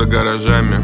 гаражами.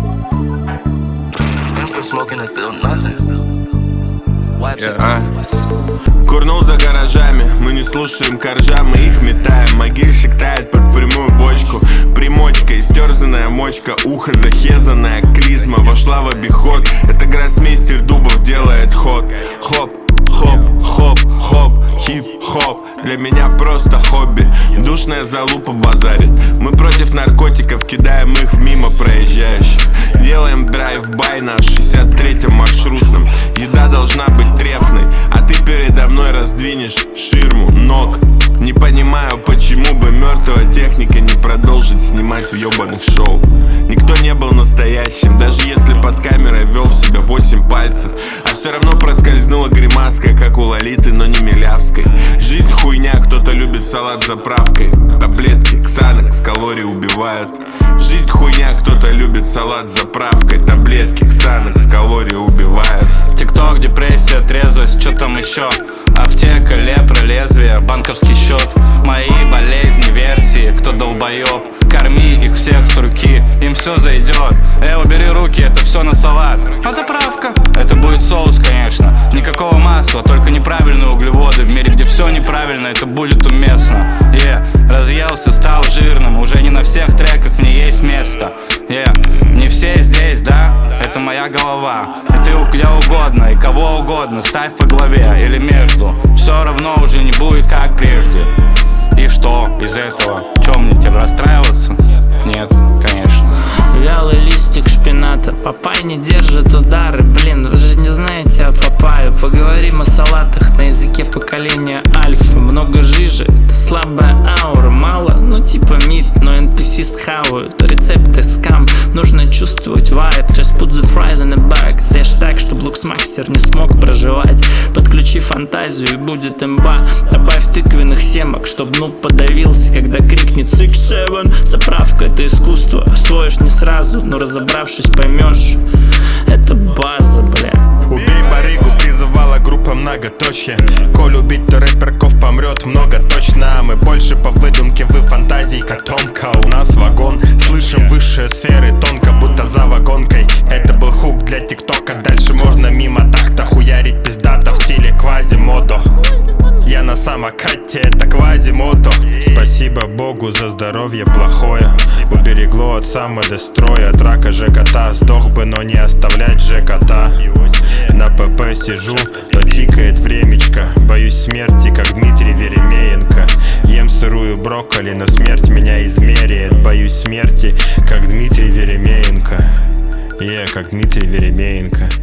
Курнул за гаражами, мы не слушаем коржа, мы их метаем. Могильщик тает под прямую бочку. Примочка, истерзанная мочка, ухо захезанная клизма вошла в обиход. Это гроссмейстер Дубов делает ход. Хоп, хоп, хоп, хоп, хип-хоп. Для меня просто хобби. Душная залупа базарит. Мы против наркотиков, кидаем их в мимо проезжающих. Делаем драйв-бай на 63-м маршрутном. Еда должна быть трефной, а ты передо мной раздвинешь ширму ног. Не понимаю, почему бы мертвая техника не продолжить снимать в ебаных шоу. Никто не был настоящим, даже если под камерой вел себя 8 пальцев. А все равно проскользнула гримаска, как у Лолиты, но не Милявской. Жизнь хуйня, кто-то любит салат с заправкой. Таблетки, ксанокс, калории убивают. Жизнь хуйня, кто-то любит салат с заправкой. Таблетки, ксанокс, калории убивают. ТикТок, депрессия, трезвость, что там еще? Аптека, лепра, лезвие, банковский счет. Мои болезни, версии, кто долбоеб. Корми их всех с руки, им все зайдет. Убери руки, это все на салат. А заправка? Это будет соус, конечно. Никакого масла, только неправильные углеводы. В мире, где все неправильно, это будет уместно. Разъелся, стал жирным. Уже не на всех треках мне есть место. Не все здесь, да? Это моя голова. И ты где угодно, и кого угодно ставь во главе или между. Все равно уже не будет как прежде. И что из этого? Чем мне теперь расстраиваться? Нет, конечно. Вялый листик шпината. Папай не держит удары. Блин, вы же не знаете о папайе. Поговорим о салатах на языке поколения альфа. Много жижи, это слабая аура. Мало, ну типа мид, но NPC схавают. Рецепты скам, нужно чувствовать вайб. Just put the fries in the bag. Режь так, чтобы луксмастер не смог проживать. Подключи фантазию и будет имба. Добавь тыквенных семок, чтоб ну подавился, когда крикнет 6-7. Заправка — это искусство, освоишь не сразу, но разобравшись поймешь. Это база, бля. Убей барыгу, призывала группа многоточие. Коль убить, то рэперков помрет много точно. Мы больше по выдумке, вы фантазии котомка. У нас вагон, слышим высшие сферы тонко, будто за вагонкой. Это был хук для тиктока, дальше можно мимо такта хуярить пиздата в стиле квазимодо. Я на самокате, это квазимото. Спасибо Богу за здоровье плохое. Уберегло от самодестроя. От рака ЖКТ сдох бы, но не оставлять ЖКТ. На ПП сижу, но тикает времечко. Боюсь смерти, как Дмитрий Веремеенко. Ем сырую брокколи, но смерть меня измеряет. Боюсь смерти, как Дмитрий Веремеенко. Как Дмитрий Веремеенко.